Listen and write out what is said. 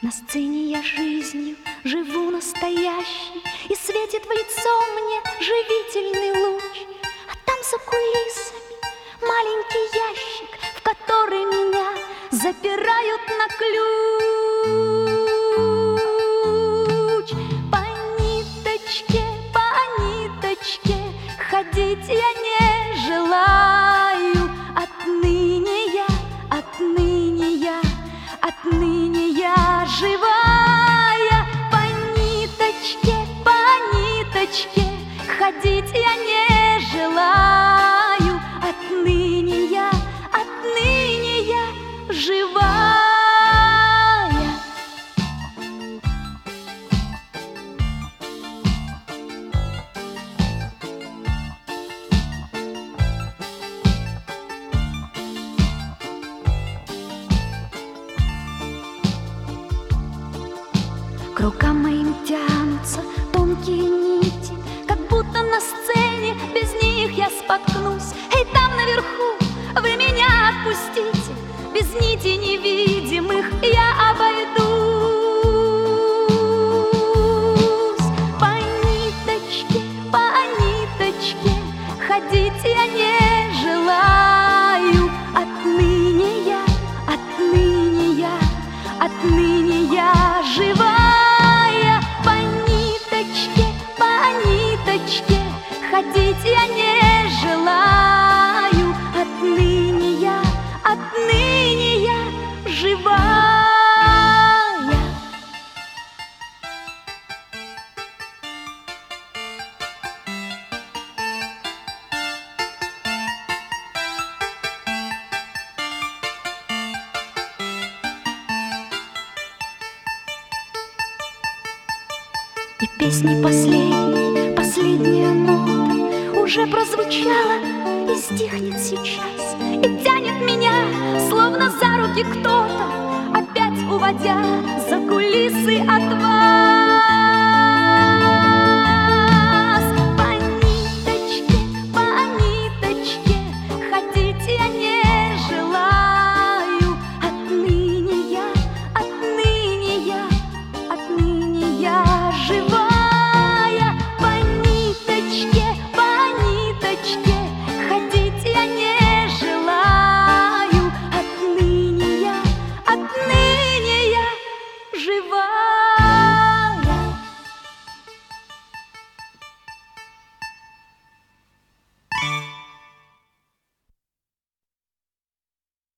На сцене я жизнью живу настоящей, и светит в лицо мне живительный луч. А там за кулисами маленький ящик, в который меня запирают на ключ. По ниточке ходить я не желаю. Отныне я живая. По ниточке ходить я не желаю. Отныне я живая. К рукам моим тянутся тонкие нити, как будто на сцене без них я споткнусь. Эй, там наверху вы меня отпустите, без нитей невидимых я обойдусь. По ниточке ходить я не желаю. Отныне я живая. По ниточке ходить я не желаю. Отныне я живая. И песни последняя нота уже прозвучала и стихнет сейчас, и тянет меня, словно за руки кто-то, опять уводя за кулисы отвала.